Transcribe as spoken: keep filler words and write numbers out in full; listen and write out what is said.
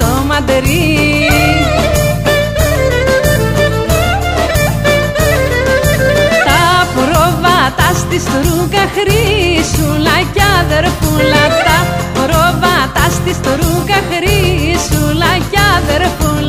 στο μαντερί. Τα προβάτα στη στρούγκα χρήσουλα κι αδερφούλα, τα προβάτα στη στρούγκα χρήσουλα κι αδερφούλα.